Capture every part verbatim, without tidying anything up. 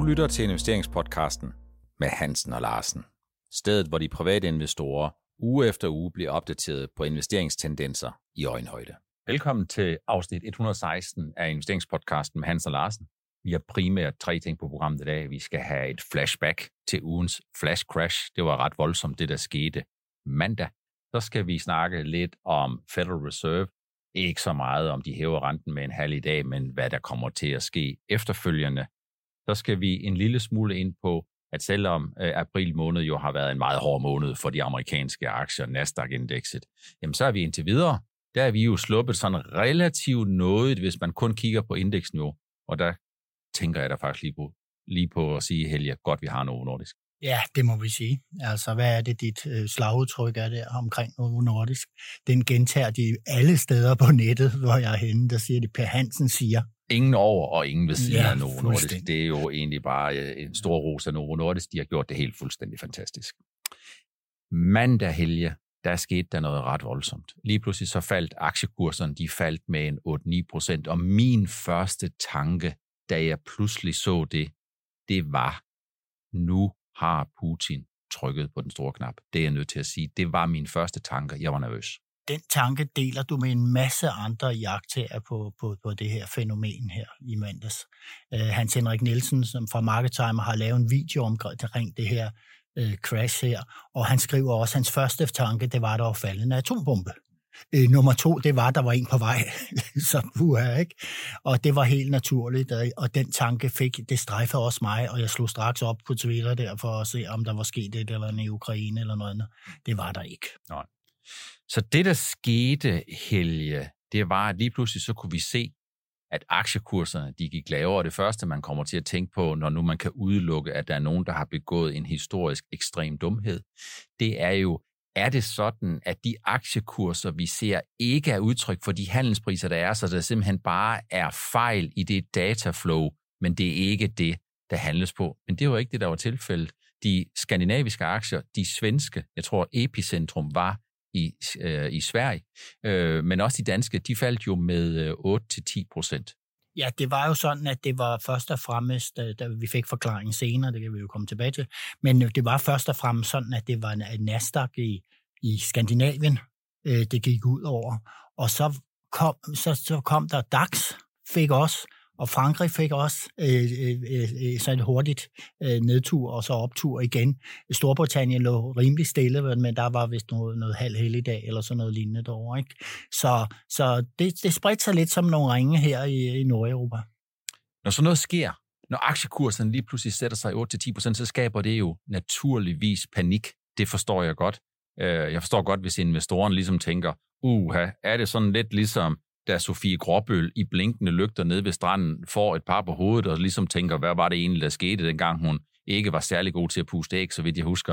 lytter til investeringspodcasten med Hansen og Larsen. Stedet, hvor de private investorer uge efter uge bliver opdateret på investeringstendenser i øjenhøjde. Velkommen til afsnit et hundrede og seksten af investeringspodcasten med Hansen og Larsen. Vi har primært tre ting på programmet i dag. Vi skal have et flashback til ugens flash crash. Det var ret voldsomt, det der skete mandag. Så skal vi snakke lidt om Federal Reserve. Ikke så meget om de hæver renten med en halv i dag, men hvad der kommer til at ske efterfølgende. Så skal vi en lille smule ind på, at selvom øh, april måned jo har været en meget hård måned for de amerikanske aktier, Nasdaq-indekset, jamen så er vi indtil videre. Der er vi jo sluppet sådan relativt noget, hvis man kun kigger på indeksniveau. Og der tænker jeg da faktisk lige på, lige på at sige, Helge, godt vi har Novo Nordisk. Ja, det må vi sige. Altså, hvad er det, dit øh, slagudtryk er der omkring Novo Nordisk? Den gentager de alle steder på nettet, hvor jeg er henne, der siger det, Per Hansen siger. Ingen over og ingen ved siden ja, af Novo Nordisk. Det er jo egentlig bare en stor ros af Novo Nordisk. De har gjort det helt fuldstændig fantastisk. Mandag, Helge, der skete der noget ret voldsomt. Lige pludselig så faldt aktiekurserne, de faldt med en otte til ni procent, og min første tanke, da jeg pludselig så det, det var, nu har Putin trykket på den store knap. Det er jeg nødt til at sige. Det var min første tanke. Jeg var nervøs. Den tanke deler du med en masse andre iagttagere på, på, på det her fænomen her i mandags. Uh, Hans Henrik Nielsen, som fra Marketimer, har lavet en video omkring det her uh, crash her, og han skriver også, at hans første tanke, det var, at der var faldet en atombombe. Uh, nummer to, det var, at der var en på vej, så puha, ikke? Og det var helt naturligt, og den tanke fik, det strejfede også mig, og jeg slog straks op på Twitter der for at se, om der var sket et eller andet i Ukraine eller noget andet. Det var der ikke. Nej. Så det, der skete, Helge, det var, at lige pludselig så kunne vi se, at aktiekurserne, de gik lavere. Det første, man kommer til at tænke på, når nu man kan udelukke, at der er nogen, der har begået en historisk ekstrem dumhed, det er jo, er det sådan, at de aktiekurser, vi ser, ikke er udtryk for de handelspriser, der er, så der simpelthen bare er fejl i det dataflow, men det er ikke det, der handles på. Men det var ikke det, der var tilfældet. De skandinaviske aktier, de svenske, jeg tror Epicentrum var i, øh, i Sverige, øh, men også de danske, de faldt jo med øh, otte til ti procent. Ja, det var jo sådan, at det var først og fremmest, da, da vi fik forklaringen senere, det kan vi jo komme tilbage til, men det var først og fremmest sådan, at det var en Nasdaq i, i Skandinavien, øh, det gik ud over, og så kom, så, så kom der DAX, fik også, og Frankrig fik også øh, øh, så et hurtigt øh, nedtur og så optur igen. Storbritannien lå rimelig stille, men der var vist noget, noget halv helligdag eller sådan noget lignende derovre, ikke? Så, så det, det spredte sig lidt som nogle ringe her i, i Nordeuropa. Når sådan noget sker, når aktiekurserne lige pludselig sætter sig otte til ti procent, så skaber det jo naturligvis panik. Det forstår jeg godt. Jeg forstår godt, hvis investorerne ligesom tænker, uha, er det sådan lidt ligesom da Sofie Gråbøl i blinkende lygter nede ved stranden får et par på hovedet og ligesom tænker, hvad var det egentlig, der skete, dengang hun ikke var særlig god til at puste æg, så vidt jeg husker.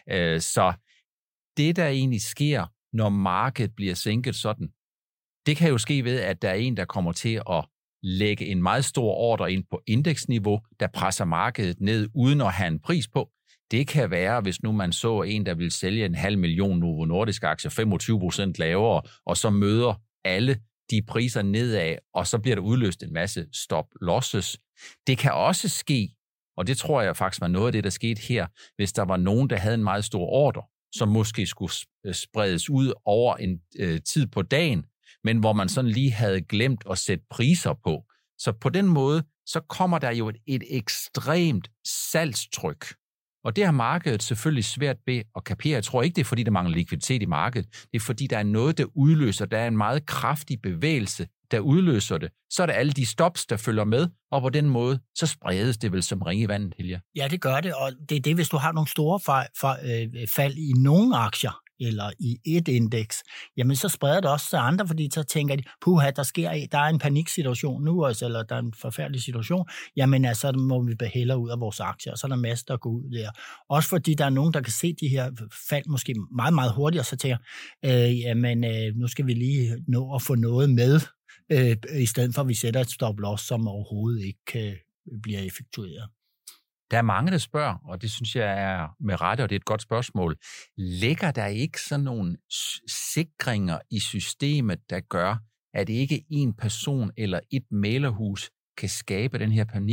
Så det, der egentlig sker, når markedet bliver sænket sådan, det kan jo ske ved, at der er en, der kommer til at lægge en meget stor ordre ind på indeksniveau, der presser markedet ned uden at have en pris på. Det kan være, hvis nu man så en, der vil sælge en halv million Novo Nordisk aktier, femogtyve procent lavere, og så møder alle de priser nedad, og så bliver der udløst en masse stop losses. Det kan også ske, og det tror jeg faktisk var noget af det, der skete her, hvis der var nogen, der havde en meget stor ordre, som måske skulle spredes ud over en øh, tid på dagen, men hvor man sådan lige havde glemt at sætte priser på. Så på den måde, så kommer der jo et, et ekstremt salgstryk. Og det har markedet selvfølgelig svært ved at kapere. Jeg tror ikke, det er, fordi der mangler likviditet i markedet. Det er, fordi der er noget, der udløser. Der er en meget kraftig bevægelse, der udløser det. Så er der alle de stops, der følger med, og på den måde, så spredes det vel som ringe i vandet, Helge. Ja, det gør det, og det er det, hvis du har nogle store fald, fald i nogle aktier, eller i et indeks, jamen så spreder det også til andre, fordi så tænker de, puha, der sker, der er en paniksituation nu, altså, eller der er en forfærdelig situation, jamen altså, så må vi hellere ud af vores aktier, og så er der masser, der går ud der. Også fordi der er nogen, der kan se de her fald måske meget, meget hurtigt, og så tænker, øh, jamen øh, nu skal vi lige nå at få noget med, øh, i stedet for at vi sætter et stop loss, som overhovedet ikke øh, bliver effektueret. Der er mange, der spørger, og det synes jeg er med rette, og det er et godt spørgsmål. Ligger der ikke sådan nogle sikringer i systemet, der gør, at ikke en person eller et mæglerhus kan skabe den her panik,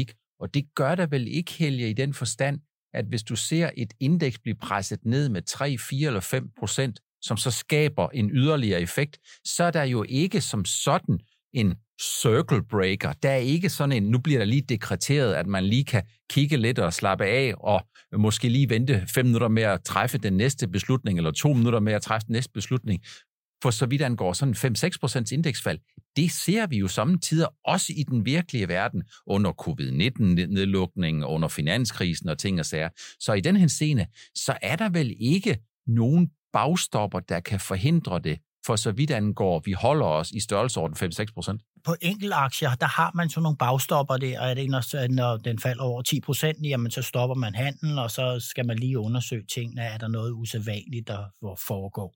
Og det gør der vel ikke, Helge, i den forstand, at hvis du ser et indeks blive presset ned med tre, fire eller fem procent, som så skaber en yderligere effekt, så er der jo ikke som sådan en circle breaker. Der er ikke sådan en, nu bliver der lige dekreteret, at man lige kan kigge lidt og slappe af, og måske lige vente fem minutter med at træffe den næste beslutning, eller to minutter med at træffe den næste beslutning. For så vidt angår sådan fem til seks procent indeksfald, det ser vi jo samtidig også i den virkelige verden under covid nitten-nedlukningen, under finanskrisen og ting og sager. Så i den henseende, så er der vel ikke nogen bagstopper, der kan forhindre det, for så vidt angår, vi holder os i størrelsesorden fem til seks procent. På enkelte aktier, der har man sådan nogle bagstopper der, og er det, når, når den falder over ti procent, jamen så stopper man handlen, og så skal man lige undersøge tingene, er der noget usædvanligt, der foregår.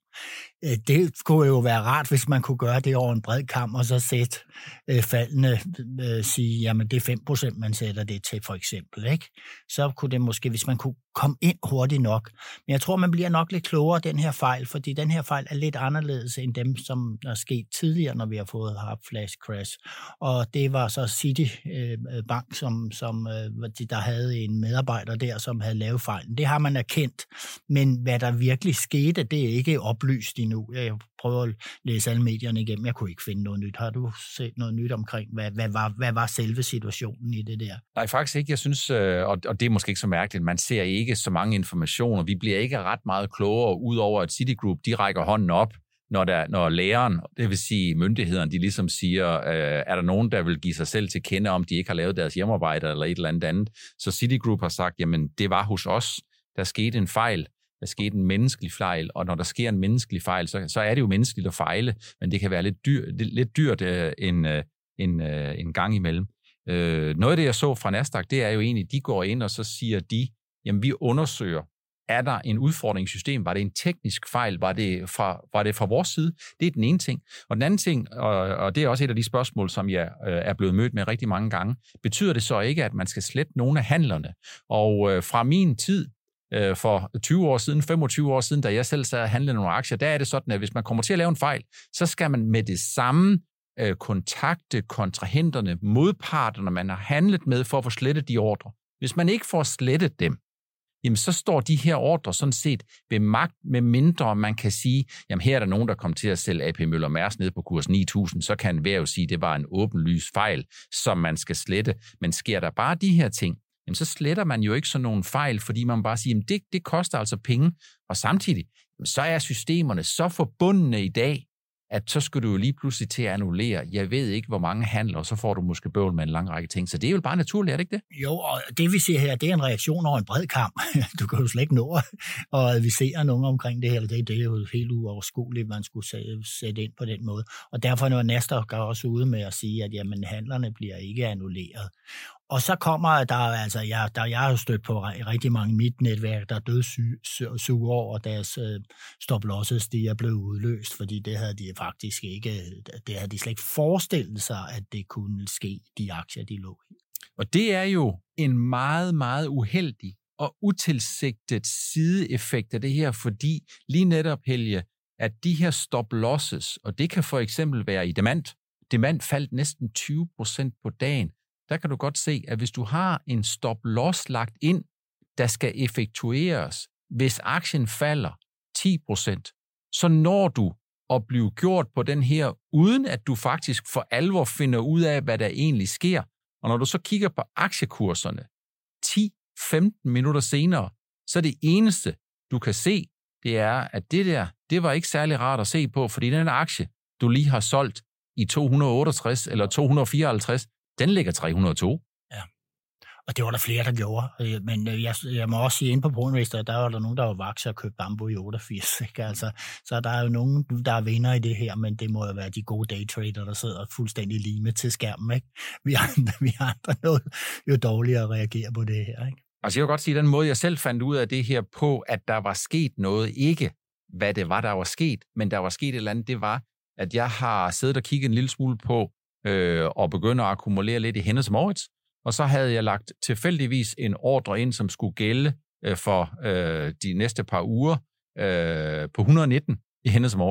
Det kunne jo være rart, hvis man kunne gøre det over en bred kam, og så sætte øh, faldene, øh, sige, jamen det er fem procent, man sætter det til, for eksempel, ikke? Så kunne det måske, hvis man kunne komme ind hurtigt nok. Men jeg tror, man bliver nok lidt klogere den her fejl, fordi den her fejl er lidt anderledes end dem, som er sket tidligere, når vi har fået haft flash crash. Og det var så Citibank, som, som der havde en medarbejder der, som havde lavet fejlen. Det har man erkendt, men hvad der virkelig skete, det er ikke oplyst endnu. Jeg prøver at læse alle medierne igennem. Jeg kunne ikke finde noget nyt. Har du set noget nyt omkring, hvad, hvad, var, hvad var selve situationen i det der? Nej, faktisk ikke. Jeg synes, og det er måske ikke så mærkeligt, man ser ikke så mange informationer. Vi bliver ikke ret meget klogere, udover at Citigroup, de rækker hånden op, når, der, når læreren, det vil sige myndighederne, de ligesom siger, øh, er der nogen, der vil give sig selv til kende, om de ikke har lavet deres hjemmearbejde eller et eller andet andet. Så Citigroup har sagt, jamen det var hos os, der skete en fejl, der skete en menneskelig fejl, og når der sker en menneskelig fejl, så, så er det jo menneskeligt at fejle, men det kan være lidt, dyr, lidt dyrt øh, en, øh, en, øh, en gang imellem. Øh, noget af det, jeg så fra Nasdaq, det er jo egentlig, de går ind, og så siger de, jamen vi undersøger, er der en udfordring i systemet? Var det en teknisk fejl? Var det fra, var det fra vores side? Det er den ene ting. Og den anden ting, og, og det er også et af de spørgsmål, som jeg øh, er blevet mødt med rigtig mange gange, betyder det så ikke, at man skal slette nogle af handlerne? Og øh, fra min tid, øh, for tyve år siden, femogtyve år siden, da jeg selv sad og handlede nogle aktier, der er det sådan, at hvis man kommer til at lave en fejl, så skal man med det samme øh, kontakte kontrahenterne, modparterne, man har handlet med, for at få slettet de ordre. Hvis man ikke får slettet dem, jamen så står de her ordre sådan set ved magt, med mindre man kan sige, jamen her er der nogen, der kom til at sælge A P Møller Mærsk ned på kurs ni tusind, så kan enhver jo sige, at det var en åbenlys fejl, som man skal slette. Men sker der bare de her ting, jamen så sletter man jo ikke sådan nogle fejl, fordi man bare siger, jamen det, det koster altså penge. Og samtidig, så er systemerne så forbundne i dag, at så skal du jo lige pludselig til at annullere, jeg ved ikke, hvor mange handler, og så får du måske bøvl med en lang række ting. Så det er jo bare naturligt, er det ikke det? Jo, og det vi ser her, det er en reaktion over en bred kamp. Du kan jo slet ikke nå at advisere nogen omkring det her. Det, det er jo helt uoverskueligt, man skulle sætte ind på den måde. Og derfor er Nasdaq også ude med at sige, at jamen, handlerne bliver ikke annulleret. Og så kommer der, altså, jeg, der, jeg har jo stødt på rigtig mange i mit netværk, der er dødssyge over deres øh, stop-losses, de er blevet udløst, fordi det havde de faktisk ikke, det havde de slet ikke forestillet sig, at det kunne ske, de aktier, de lå i. Og det er jo en meget, meget uheldig og utilsigtet sideeffekt af det her, fordi lige netop, Helge, at de her stop-losses, og det kan for eksempel være i Demant, Demant faldt næsten tyve procent på dagen. Der kan du godt se, at hvis du har en stop-loss lagt ind, der skal effektueres, hvis aktien falder ti procent, så når du at blive gjort på den her, uden at du faktisk for alvor finder ud af, hvad der egentlig sker. Og når du så kigger på aktiekurserne ti til femten minutter senere, så det eneste, du kan se, det er, at det der, det var ikke særlig rart at se på, fordi den aktie, du lige har solgt i to hundrede og otteogtres eller to hundrede og fireoghalvtreds, den ligger tre hundrede og to. Ja, og det var der flere, der gjorde. Men jeg, jeg må også sige, inde på ProInvestor, der var der nogen, der var vokset og købte Bambo i otteogfirs. Ikke? Altså, så der er jo nogen, der er vinder i det her, men det må jo være de gode daytrader, der sidder fuldstændig limet til skærmen. Ikke? Vi andre, vi andre noget jo dårligere at reagere på det her. Ikke? Altså jeg vil godt sige, at den måde, jeg selv fandt ud af det her på, at der var sket noget, ikke hvad det var, der var sket, men der var sket et eller andet, det var, at jeg har siddet og kigget en lille smule på, øh, og begyndt at akkumulere lidt i Hennes & Mauritz, og så havde jeg lagt tilfældigvis en ordre ind, som skulle gælde øh, for øh, de næste par uger øh, på et hundrede og nitten i Hennes & Mauritz.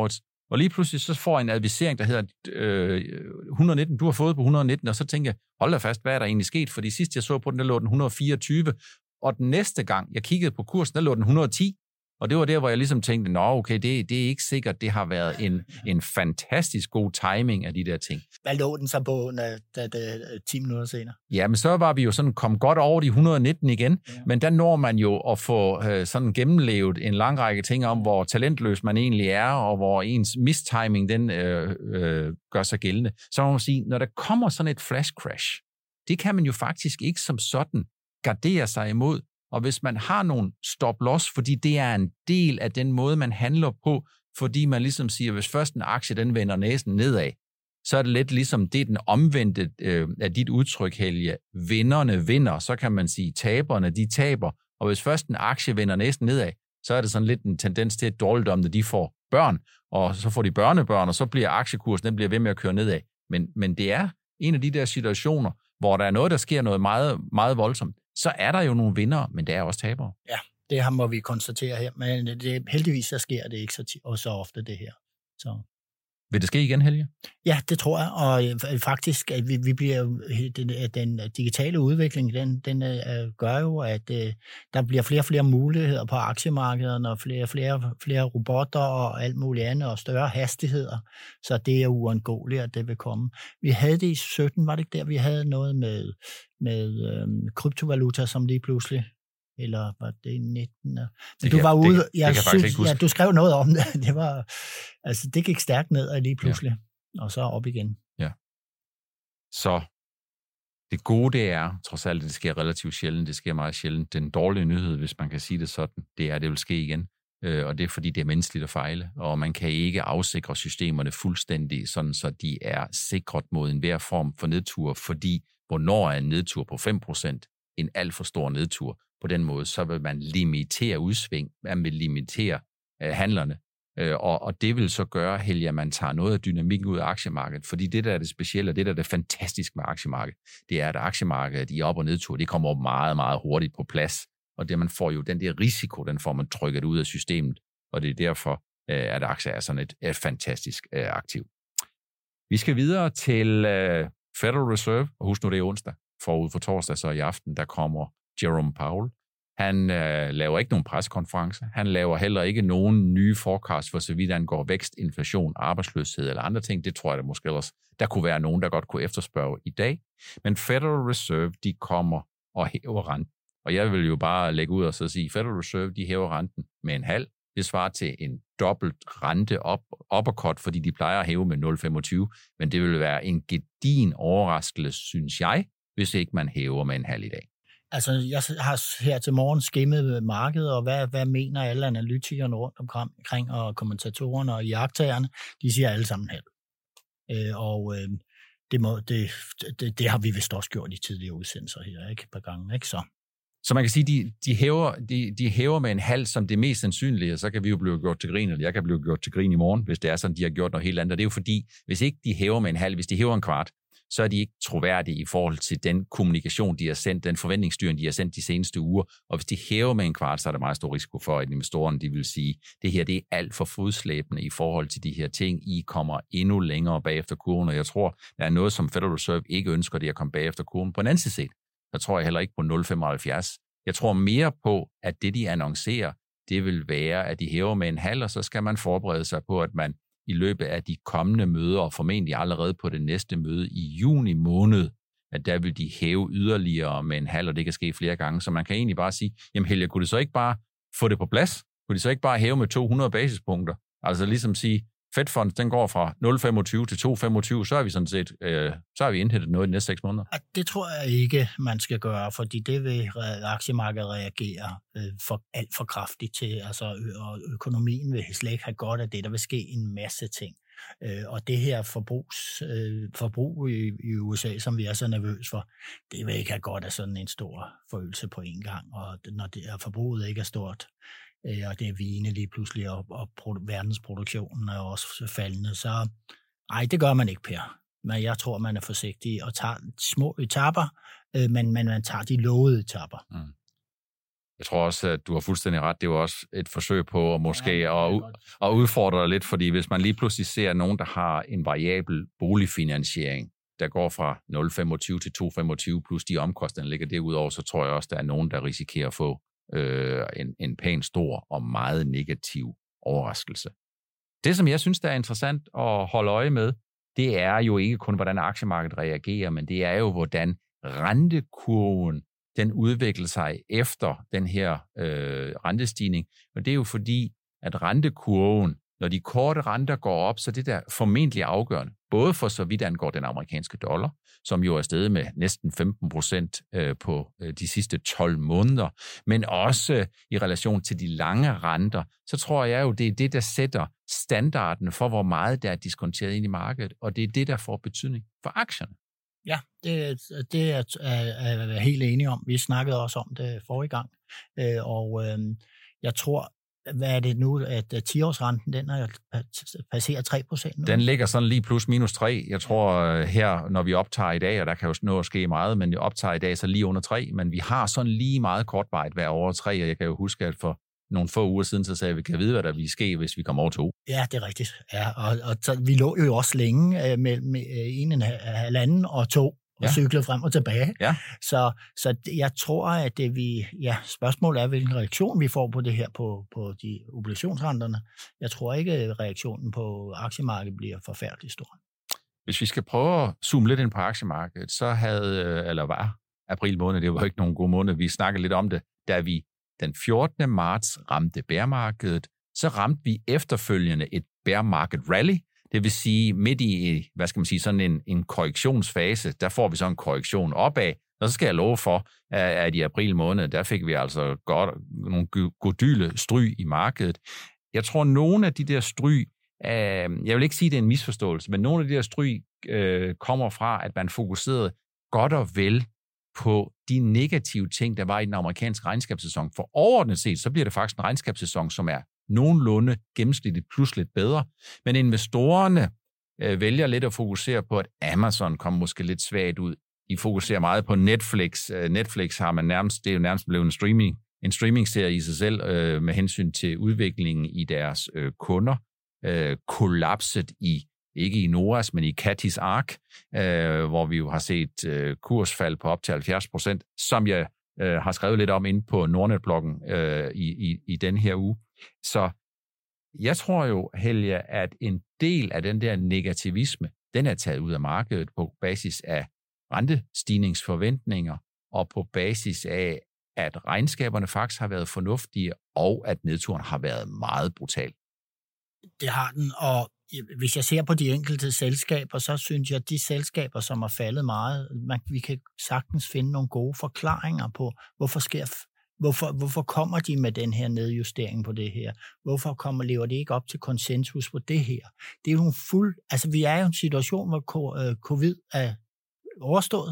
Og lige pludselig så får jeg en advisering, der hedder øh, et hundrede og nitten, du har fået på et hundrede og nitten, og så tænker jeg, hold da fast, hvad er der egentlig sket? Fordi sidst jeg så på den, der lå den et hundrede og fireogtyve, og den næste gang, jeg kiggede på kursen, der lå den et hundrede og ti, og det var der, hvor jeg ligesom tænkte, nå okay, det, det er ikke sikkert, det har været en, en fantastisk god timing af de der ting. Hvad lå den så på, da, da, da, ti minutter senere? Ja, men så var vi jo sådan kom godt over de et hundrede og nitten igen, ja. Men der når man jo at få øh, sådan gennemlevet en lang række ting om, hvor talentløs man egentlig er, og hvor ens mistiming den øh, øh, gør sig gældende. Så må man sige, når der kommer sådan et flash crash, det kan man jo faktisk ikke som sådan gardere sig imod. Og hvis man har nogle stop-loss, fordi det er en del af den måde, man handler på, fordi man ligesom siger, hvis først en aktie den vender næsen nedad, så er det lidt ligesom, det er den omvendte øh, af dit udtryk, Helge. Vinderne vinder, så kan man sige, taberne de taber. Og hvis først en aktie vender næsen nedad, så er det sådan lidt en tendens til, at dårligdommene de får børn, og så får de børnebørn, og så bliver aktiekursen, den bliver ved med at køre nedad. Men, men det er en af de der situationer, hvor der er noget, der sker noget meget, meget voldsomt. Så er der jo nogle vindere, men der er også tabere. Ja, det må vi konstatere her, men det, heldigvis så sker det ikke så, tit, og så ofte det her. Så. Vil det ske igen, Helge? Ja, det tror jeg, og faktisk, at vi, vi bliver, den, den digitale udvikling, den, den uh, gør jo, at uh, der bliver flere og flere muligheder på aktiemarkederne, og flere og flere, flere robotter og alt muligt andet, og større hastigheder, så det er uundgåeligt, at det vil komme. Vi havde det i sytten, var det ikke der, vi havde noget med, med øhm, kryptovaluta, som lige pludselig, eller var det i nitten? Men det du kan, var ude, det, jeg det synes, ja, du skrev noget om det, det var, altså det gik stærkt ned og lige pludselig, ja. Og så op igen. Ja. Så det gode det er, trods alt det sker relativt sjældent, det sker meget sjældent, den dårlige nyhed, hvis man kan sige det sådan, det er, at det vil ske igen. Og det er, fordi det er menneskeligt at fejle, og man kan ikke afsikre systemerne fuldstændig, sådan så de er sikret mod enhver form for nedtur, fordi hvornår er en nedtur på fem procent en alt for stor nedtur? På den måde, så vil man limitere udsving, man vil limitere øh, handlerne, øh, og, og det vil så gøre, Helge, at man tager noget af dynamikken ud af aktiemarkedet, fordi det, der er det specielle, og det, der er det fantastiske med aktiemarkedet, det er, at aktiemarkedet i op- og nedtur, det kommer meget, meget hurtigt på plads, og det man får jo, den der risiko, den får man trykket ud af systemet, og det er derfor, øh, at aktier er sådan et, et fantastisk øh, aktiv. Vi skal videre til øh, Federal Reserve, og husk nu, det er onsdag, forud for torsdag, så i aften, der kommer Jerome Powell. Han øh, laver ikke nogen pressekonference. Han laver heller ikke nogen nye forecast, for så vidt angår vækst, inflation, arbejdsløshed eller andre ting. Det tror jeg, der måske ellers, der kunne være nogen, der godt kunne efterspørge i dag. Men Federal Reserve, de kommer og hæver renten. Og jeg vil jo bare lægge ud og så sige, Federal Reserve, de hæver renten med en halv. Det svarer til en dobbelt rente op, uppercut, fordi de plejer at hæve med nul komma femogtyve. Men det vil være en gedin overraskelse, synes jeg, hvis ikke man hæver med en halv i dag. Altså, jeg har her til morgen skimmet markedet, og hvad, hvad mener alle analytikerne rundt omkring, og kommentatorerne og iagttagerne, de siger alle sammen halv. Øh, og øh, det, må, det, det, det har vi vist også gjort i tidligere udsendelser her, ikke? Et par gange, ikke? Så. Så man kan sige, de, de, hæver, de, de hæver med en halv som det mest sandsynlige, og så kan vi jo blive gjort til grin, eller jeg kan blive gjort til grin i morgen, hvis det er sådan, de har gjort noget helt andet. Og det er jo fordi, hvis ikke de hæver med en halv, hvis de hæver en kvart, så er de ikke troværdige i forhold til den kommunikation, de har sendt, den forventningsstyring, de har sendt de seneste uger. Og hvis de hæver med en kvart, så er der meget stor risiko for, at investorerne de vil sige, det her det er alt for fodslæbende i forhold til de her ting. I kommer endnu længere bagefter kurven, og jeg tror, der er noget, som Federal Reserve ikke ønsker, det at komme bagefter kurven. På en anden side, der tror jeg heller ikke på nul komma femoghalvfjerds. Jeg tror mere på, at det, de annoncerer, det vil være, at de hæver med en halv, og så skal man forberede sig på, at man i løbet af de kommende møder, og formentlig allerede på det næste møde i juni måned, at der vil de hæve yderligere med en halv, og det kan ske flere gange. Så man kan egentlig bare sige, jamen Helge, kunne det så ikke bare få det på plads? Kunne de så ikke bare hæve med to hundrede basispunkter? Altså ligesom sige, Fed Funds, den går fra nul komma femogtyve til to komma femogtyve, så er vi sådan set, øh, så har vi indhentet noget i de næste seks måneder. Det tror jeg ikke, man skal gøre, fordi det vil aktiemarkedet reagere øh, for, alt for kraftigt til, altså, og økonomien vil slet ikke have godt af det. Der vil ske en masse ting. Øh, og det her forbrugs, øh, forbrug i, i U S A, som vi er så nervøs for, det vil ikke have godt af sådan en stor forøgelse på en gang. Og når det er, forbruget ikke er stort, og det er vigende lige pludselig, og, og verdensproduktionen er også faldende. Så nej, det gør man ikke, Per. Men jeg tror, man er forsigtig og tager små etapper, øh, men, men man tager de lovede etapper. Mm. Jeg tror også, at du har fuldstændig ret. Det var også et forsøg på at måske ja, at, at udfordre dig lidt, fordi hvis man lige pludselig ser nogen, der har en variabel boligfinansiering, der går fra nul komma femogtyve til to komma femogtyve, plus de omkostninger ligger derudover, så tror jeg også, der er nogen, der risikerer at få øh, en, en pæn stor og meget negativ overraskelse. Det, som jeg synes, der er interessant at holde øje med, det er jo ikke kun, hvordan aktiemarkedet reagerer, men det er jo, hvordan rentekurven den udvikler sig efter den her øh, rentestigning. Og det er jo fordi, at rentekurven, når de korte renter går op, så det der formentlig afgørende, både for så vidt angår den amerikanske dollar, som jo er steget med næsten femten procent øh, på øh, de sidste tolv måneder, men også øh, i relation til de lange renter, så tror jeg jo, det er det, der sætter standarden for, hvor meget der er diskonteret ind i markedet, og det er det, der får betydning for aktierne. Ja, det, det er jeg helt enig om. Vi snakkede også om det forrige gang, og øh, jeg tror, hvad er det nu, at ti-årsrenten, den er passeret tre procent nu? Den ligger sådan lige plus minus tre. Jeg tror her, når vi optager i dag, og der kan jo nå at ske meget, men vi optager i dag så lige under tre, men vi har sådan lige meget kortvarigt hver over tre, og jeg kan jo huske, at for nogle få uger siden, så sagde vi, vi kan vide, hvad der vil ske, hvis vi kommer over to. Ja, det er rigtigt. Ja, og, og så, vi lå jo også længe øh, mellem en, en halvanden og to, og ja. Cyklede frem og tilbage. Ja. Så, så jeg tror, at det vi, ja, spørgsmålet er, hvilken reaktion vi får på det her på, på de obligationsrenterne. Jeg tror ikke, at reaktionen på aktiemarkedet bliver forfærdelig stor. Hvis vi skal prøve at zoome lidt ind på aktiemarkedet, så havde, eller var april måned, det var ikke nogen god måned, vi snakkede lidt om det, da vi den fjortende marts ramte bærmarkedet, så ramte vi efterfølgende et bear market rally. Det vil sige, midt i, hvad skal man sige, sådan en, en korrektionsfase, der får vi så en korrektion opad. Og så skal jeg love for, at i april måned, der fik vi altså godt nogle godyle stryg i markedet. Jeg tror, nogle af de der stryg, øh, jeg vil ikke sige, at det er en misforståelse, men nogle af de der stryg øh, kommer fra, at man fokuserede godt og vel på de negative ting, der var i den amerikanske regnskabssæson. For overordnet set, så bliver det faktisk en regnskabssæson, som er nogenlunde gennemsnitligt plus lidt bedre. Men investorerne øh, vælger lidt at fokusere på, at Amazon kommer måske lidt svagt ud. De fokuserer meget på Netflix. Øh, Netflix har man nærmest, det er jo nærmest blevet en streaming, en streaming-serie i sig selv, øh, med hensyn til udviklingen i deres øh, kunder. Øh, kollapset i ikke i Noras, men i Katis Ark, øh, hvor vi jo har set øh, kursfald på op til halvfjerds procent, som jeg øh, har skrevet lidt om inde på Nordnet-bloggen øh, i, i, i den her uge. Så jeg tror jo, Helge, at en del af den der negativisme, den er taget ud af markedet på basis af rentestigningsforventninger og på basis af, at regnskaberne faktisk har været fornuftige, og at nedturen har været meget brutal. Det har den, og hvis jeg ser på de enkelte selskaber, så synes jeg, at de selskaber, som har faldet meget, man, vi kan sagtens finde nogle gode forklaringer på, hvorfor sker, hvorfor, hvorfor kommer de med den her nedjustering på det her? Hvorfor kommer, lever det ikke op til konsensus på det her? Det er jo en fuld, altså vi er jo i en situation, hvor covid er overstået.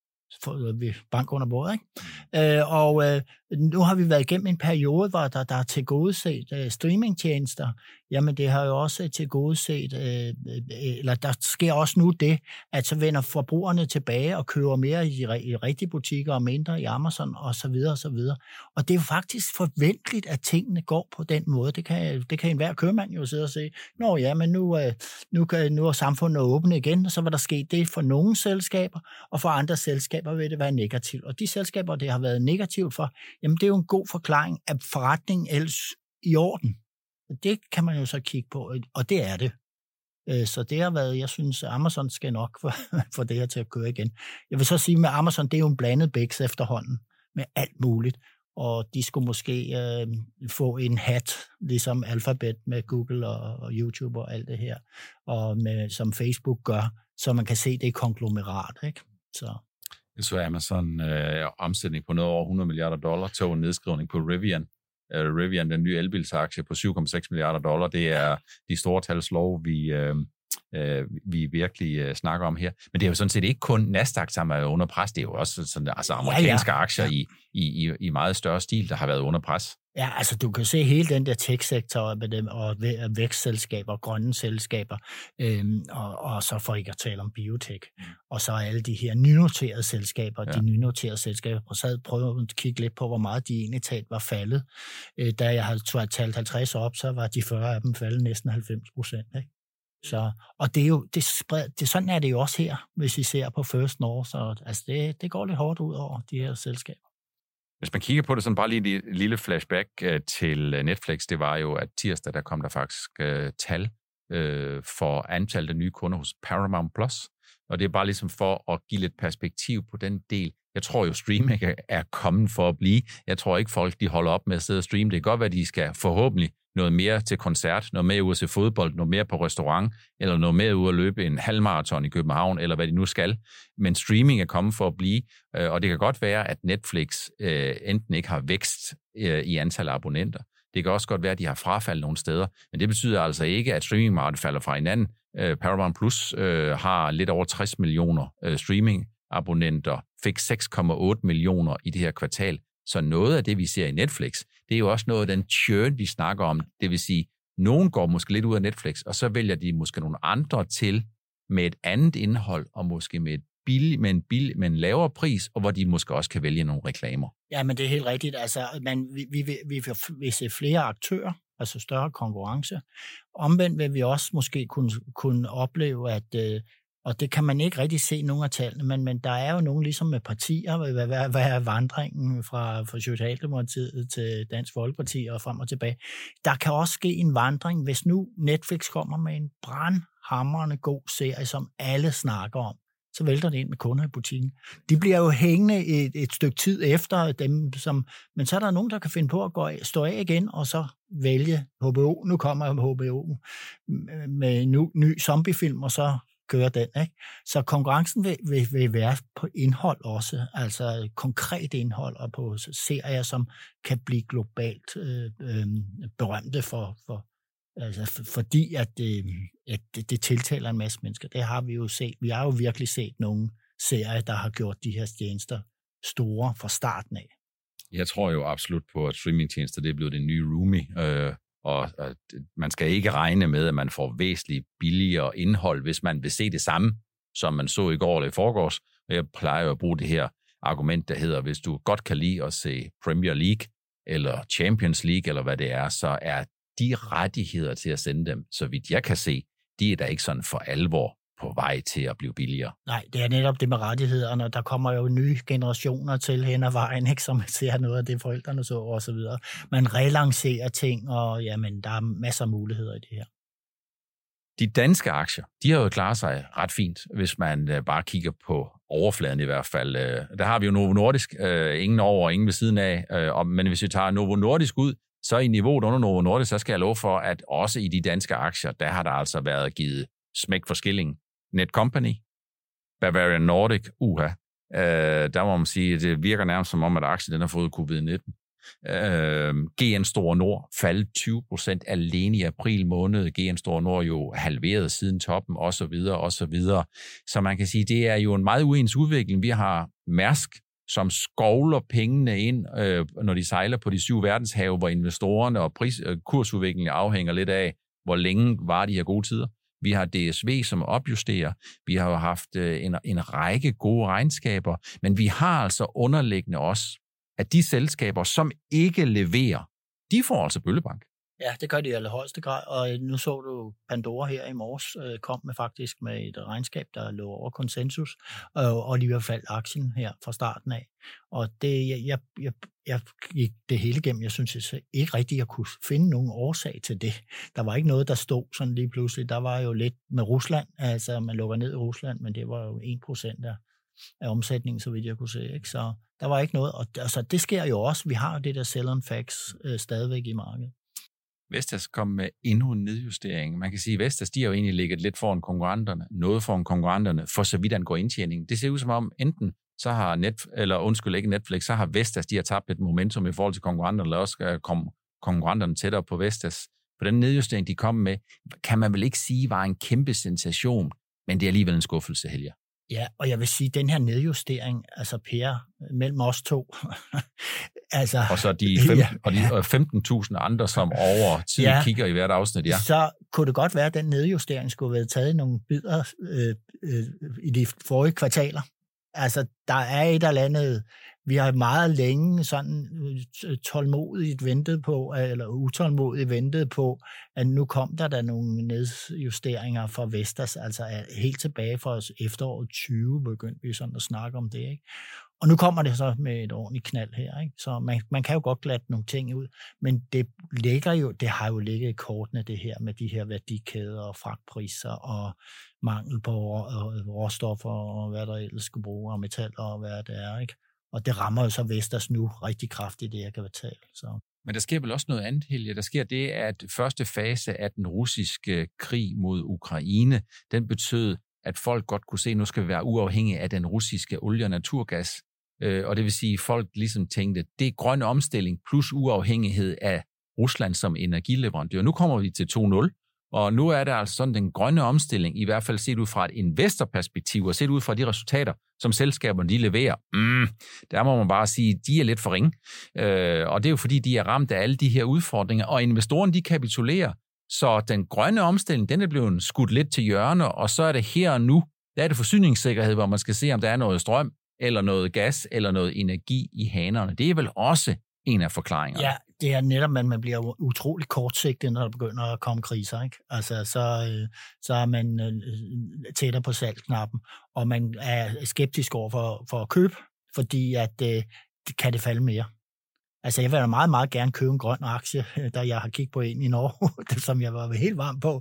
Vi bank under bordet, ikke? Øh, og øh, nu har vi været igennem en periode, hvor der, der er tilgodeset øh, streamingtjenester. Jamen, det har jo også tilgodeset, øh, eller der sker også nu det, at så vender forbrugerne tilbage og køber mere i, i rigtige butikker og mindre i Amazon og så videre og så videre. Og det er jo faktisk forventeligt, at tingene går på den måde. Det kan, det kan enhver købmand jo sidde og sige, nå ja, men nu, øh, nu, kan, nu er samfundet åbne igen, og så vil der ske det for nogle selskaber, og for andre selskaber vil det være negativt. Og de selskaber, det har været negativt for, jamen det er jo en god forklaring, at forretningen ellers i orden. Det kan man jo så kigge på, og det er det. Så det har været, jeg synes, Amazon skal nok få det her til at køre igen. Jeg vil så sige, med Amazon, det er jo en blandet bæks efterhånden, med alt muligt. Og de skulle måske øh, få en hat, ligesom Alphabet med Google og, og YouTube og alt det her, og med, som Facebook gør, så man kan se det i konglomerat, ikke? Så... Så Amazon øh, omsætning på noget over hundrede milliarder dollar, tog en nedskrivning på Rivian. Uh, Rivian, den nye elbilsaktie på syv komma seks milliarder dollar, det er de store talslov, vi, øh, øh, vi virkelig øh, snakker om her. Men det er jo sådan set ikke kun Nasdaq, som er under pres, det er jo også sådan, altså amerikanske ja, ja. aktier ja. I, i, i meget større stil, der har været under pres. Ja, altså du kan se hele den der tech-sektor med dem, og vækstselskaber, grønne selskaber, øhm, og, og så for ikke at tale om biotech. Mm. Og så alle de her nynoterede selskaber, ja. de nynoterede selskaber, og så havde prøvet at kigge lidt på, hvor meget de egentlig talt var faldet. Øh, da jeg havde talt halvtreds op, så var de fyrre af dem faldet næsten halvfems procent, ikke? Så, og det er jo, det, spred, det, sådan er det jo også her, hvis vi ser på First North, så altså det, det går lidt hårdt ud over de her selskaber. Hvis man kigger på det, sådan bare lige et lille flashback uh, til Netflix, det var jo, at tirsdag, der kom der faktisk uh, tal uh, for antallet af nye kunder hos Paramount Plus, og det er bare ligesom for at give lidt perspektiv på den del. Jeg tror jo, streaming er kommet for at blive. Jeg tror ikke, folk de holder op med at sidde og streame. Det kan godt være, at de skal forhåbentlig noget mere til koncert, noget mere ud at se fodbold, noget mere på restaurant, eller noget mere ud at løbe en halvmarathon i København, eller hvad de nu skal. Men streaming er kommet for at blive, og det kan godt være, at Netflix øh, enten ikke har vækst øh, i antal af abonnenter. Det kan også godt være, at de har frafald nogle steder, men det betyder altså ikke, at streamingmarkedet falder fra hinanden. Øh, Paramount Plus øh, har lidt over tres millioner øh, streaming-abonnenter, fik seks komma otte millioner i det her kvartal. Så noget af det, vi ser i Netflix, det er jo også noget af den churn, vi snakker om. Det vil sige, nogen går måske lidt ud af Netflix, og så vælger de måske nogle andre til med et andet indhold, og måske med, et billig, med, en, billig, med en lavere pris, og hvor de måske også kan vælge nogle reklamer. Ja, men det er helt rigtigt. Altså, man, vi, vi, vi, vi vil se flere aktører, altså større konkurrence. Omvendt vil vi også måske kunne, kunne opleve, at øh, og det kan man ikke rigtig se nogle af tallene, men, men der er jo nogen ligesom med partier, hvad, hvad, hvad er vandringen fra, fra Socialdemokratiet til Dansk Folkeparti og frem og tilbage. Der kan også ske en vandring, hvis nu Netflix kommer med en brandhamrende god serie, som alle snakker om, så vælter det ind med kunder i butikken. De bliver jo hængende et, et stykke tid efter dem, som, men så er der nogen, der kan finde på at gå af, stå af igen, og så vælge H B O. Nu kommer H B O med en ny, ny zombiefilm, og så kører den, ikke? Så konkurrencen vil, vil, vil være på indhold også, altså konkret indhold, og på serier, som kan blive globalt øh, øh, berømte for, for altså, fordi at, øh, at det, det tiltaler en masse mennesker. Det har vi jo set. Vi har jo virkelig set nogle serier, der har gjort de her tjenester store fra starten af. Jeg tror jo absolut på, at streamingtjenester, det er blevet det nye Roomy, øh, og at man skal ikke regne med, at man får væsentligt billigere indhold, hvis man vil se det samme, som man så i går eller i forgårs. Og jeg plejer jo at bruge det her argument, der hedder, hvis du godt kan lide at se Premier League, eller Champions League, eller hvad det er, så er de rettigheder til at sende dem, så vidt jeg kan se, de er da ikke sådan for alvor på vej til at blive billigere. Nej, det er netop det med rettighederne, og der kommer jo nye generationer til hen ad vejen, ikke, som ser noget af det, forældrene så, og så videre. Man relancerer ting, og jamen, der er masser af muligheder i det her. De danske aktier, de har jo klaret sig ret fint, hvis man uh, bare kigger på overfladen i hvert fald. Uh, der har vi jo Novo Nordisk, uh, ingen over og ingen ved siden af, uh, og, men hvis vi tager Novo Nordisk ud, så i niveauet under Novo Nordisk, så skal jeg love for, at også i de danske aktier, der har der altså været givet smæk for skillingen. Netcompany, Bavarian Nordic, uha, øh, der må man sige, at det virker nærmest som om, at aktien den har fået covid nitten. Øh, G N Store Nord faldt tyve procent alene i april måned. G N Store Nord jo halveret siden toppen, og så videre, og så videre. Så man kan sige, det er jo en meget uens udvikling. Vi har Mærsk, som skovler pengene ind, øh, når de sejler på de syv verdenshave, hvor investorerne og pris, øh, kursudviklingen afhænger lidt af, hvor længe var de her gode tider. Vi har D S V, som opjusterer. Vi har jo haft øh, en, en række gode regnskaber, men vi har altså underliggende også, at de selskaber, som ikke leverer, de får altså bøllebank. Ja, det gør de i allerhøjeste grad, og nu så du Pandora her i morges, øh, kom med faktisk med et regnskab, der lå over konsensus, og, og lige har faldt aktien her fra starten af. Og det, jeg, jeg, jeg, jeg gik det hele igennem. Jeg synes jeg ikke rigtigt, at jeg kunne finde nogen årsag til det. Der var ikke noget, der stod sådan lige pludselig. Der var jo lidt med Rusland, altså man lukker ned i Rusland, men det var jo en procent af, af omsætningen, så vidt jeg kunne se. Ikke? Så der var ikke noget, og altså, det sker jo også. Vi har jo det der sell-on-facts øh, stadigvæk i markedet. Vestas kom med endnu en nedjustering. Man kan sige, at Vestas de har jo egentlig ligget lidt foran konkurrenterne, noget foran konkurrenterne, for så vidt angår indtjening. Det ser ud som om, enten så har Net, eller undskyld ikke Netflix, så har Vestas, de har tabt lidt momentum i forhold til konkurrenterne, eller også kom konkurrenterne tættere på Vestas. For den nedjustering, de kom med, kan man vel ikke sige, var en kæmpe sensation, men det er alligevel en skuffelse, Helge. Ja, og jeg vil sige, den her nedjustering, altså Per, mellem os to, altså... Og så de, fem, ja. og de femten tusind andre, som over tid ja, kigger i hvert afsnit, ja. Så kunne det godt være, at den nedjustering skulle have været taget i nogle bidder øh, øh, i de forrige kvartaler. Altså, der er et eller andet... Vi har meget længe sådan tålmodigt ventet på, eller utålmodigt ventet på, at nu kom der der nogle nedjusteringer fra Vestas, altså helt tilbage fra efteråret tyve begyndte vi sådan at snakke om det, ikke? Og nu kommer det så med et ordentligt knald her, ikke? Så man, man kan jo godt glatte nogle ting ud, men det ligger jo, det har jo ligget i kortene, det her med de her værdikæder og fragtpriser og mangel på råstoffer og hvad der ellers skulle bruge, og metaller og hvad det er, ikke? Og det rammer jo så Vestas nu rigtig kraftigt, det jeg kan betale. Så. Men der sker vel også noget andet, Helge. Der sker det, at første fase af den russiske krig mod Ukraine, den betød, at folk godt kunne se, at nu skal vi være uafhængige af den russiske olie og naturgas. Og det vil sige, at folk ligesom tænkte, at det er grøn omstilling plus uafhængighed af Rusland som energileverandør. Nu kommer vi til to nul. Og nu er det altså sådan den grønne omstilling, i hvert fald set ud fra et investorperspektiv, og set ud fra de resultater, som selskaberne de leverer. Mm, der må man bare sige, de er lidt for ringe. Øh, og det er jo fordi, de er ramt af alle de her udfordringer, og investorerne de kapitulerer. Så den grønne omstilling, den er blevet skudt lidt til hjørne, og så er det her og nu, der er det forsyningssikkerhed, hvor man skal se, om der er noget strøm, eller noget gas, eller noget energi i hanerne. Det er vel også en af forklaringerne. Ja, det er netop, at man bliver utrolig kortsigtet, når der begynder at komme kriser, ikke? Altså, så, så er man tættere på salgsknappen, og man er skeptisk over for, for at købe, fordi at det kan det falde mere. Altså, jeg vil da meget, meget gerne købe en grøn aktie, da jeg har kigget på en i Norge, som jeg var helt varm på.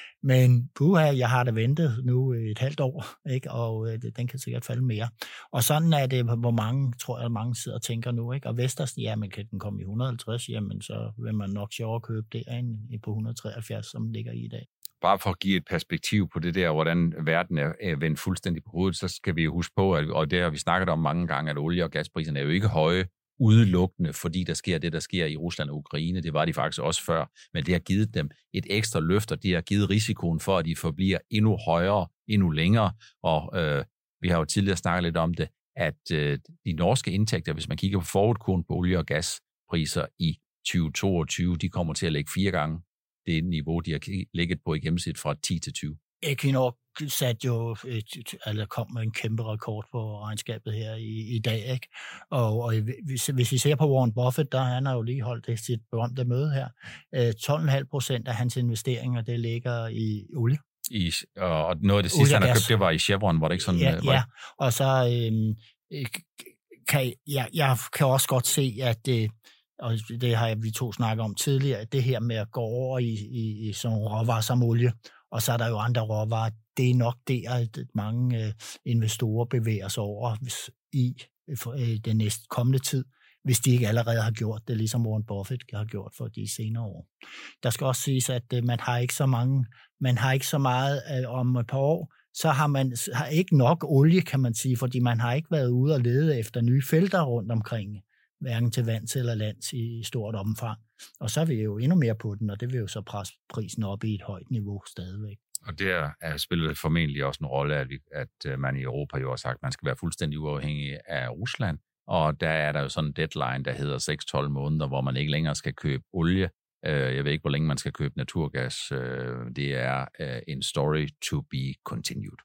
Men puha, jeg har da ventet nu et halvt år, ikke? Og øh, den kan sikkert falde mere. Og sådan er det, hvor mange, tror jeg, mange sidder og tænker nu, ikke? Og Vestas, jamen kan den komme i et hundrede og halvtreds, jamen så vil man nok sjovere købe derinde på et hundrede og treoghalvfjerds, som ligger i i dag. Bare for at give et perspektiv på det der, hvordan verden er vendt fuldstændig på hovedet, så skal vi jo huske på, at, og det har vi snakket om mange gange, at olie- og gaspriserne er jo ikke høje, udelukkende, fordi der sker det, der sker i Rusland og Ukraine. Det var de faktisk også før, men det har givet dem et ekstra løft, og det har givet risikoen for, at de forbliver endnu højere, endnu længere, og øh, vi har jo tidligere snakket lidt om det, at øh, de norske indtægter, hvis man kigger på forudkurven på olie- og gaspriser i tyve toogtyve, de kommer til at lægge fire gange det niveau, de har ligget på i gennemsnit fra ti til tyve. Equinor satte jo et, eller kom med en kæmpe rekord på regnskabet her i, i dag, ikke? Og, og hvis, hvis vi ser på Warren Buffett, der han har jo lige holdt det sit berømte møde her. tolv komma fem procent af hans investeringer, det ligger i olie. I, og noget af det sidste, han har købt, det var i Chevron, var det ikke sådan? Ja, var ja. Og så øhm, kan jeg, jeg kan også godt se, at det, og det har vi to snakket om tidligere, det her med at gå over i, i, i sådan råvarer som olie, og så er der jo andre råvarer. Det er nok der, at mange øh, investorer bevæger sig over hvis, i øh, den næste kommende tid, hvis de ikke allerede har gjort det, ligesom Warren Buffett har gjort for de senere år. Der skal også siges, at øh, man har ikke så mange, man har ikke så meget øh, om et par år, så har man har ikke nok olie, kan man sige, fordi man har ikke været ude og lede efter nye felter rundt omkring, hverken til vands eller lands i stort omfang. Og så er vi jo endnu mere på den, og det vil jo så presse prisen op i et højt niveau stadigvæk. Og der er spillet formentlig også en rolle, at, vi, at man i Europa jo har sagt, at man skal være fuldstændig uafhængig af Rusland. Og der er der jo sådan en deadline, der hedder seks til tolv måneder, hvor man ikke længere skal købe olie. Jeg ved ikke, hvor længe man skal købe naturgas. Det er en story to be continued.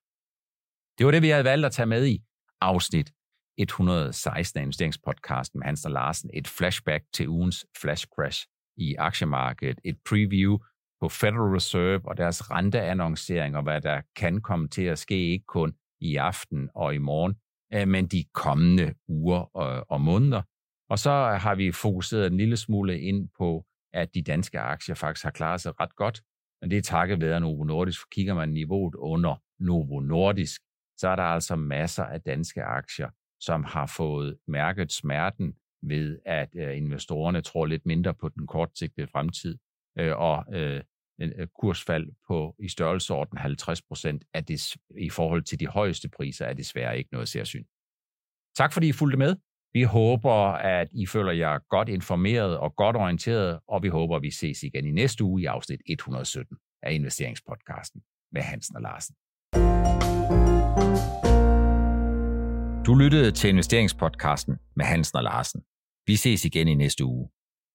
Det var det, vi havde valgt at tage med i afsnit et hundrede og seksten af investeringspodcasten med Hans og Larsen. Et flashback til ugens flash crash i aktiemarkedet. Et preview på Federal Reserve og deres renteannoncering, og hvad der kan komme til at ske, ikke kun i aften og i morgen, men de kommende uger og, og måneder. Og så har vi fokuseret en lille smule ind på, at de danske aktier faktisk har klaret sig ret godt. Men det er takket være Novo Nordisk. Kigger man niveauet under Novo Nordisk, så er der altså masser af danske aktier, som har fået mærket smerten ved, at øh, investorerne tror lidt mindre på den kortsigtede fremtid, øh, og øh, kursfald på i størrelsesorden halvtreds procent er det, i forhold til de højeste priser er desværre ikke noget særsyn. Tak fordi I fulgte med. Vi håber, at I føler jer godt informeret og godt orienteret, og vi håber, at vi ses igen i næste uge i afsnit et hundrede og sytten af Investeringspodcasten med Hansen og Larsen. Du lyttede til Investeringspodcasten med Hansen og Larsen. Vi ses igen i næste uge.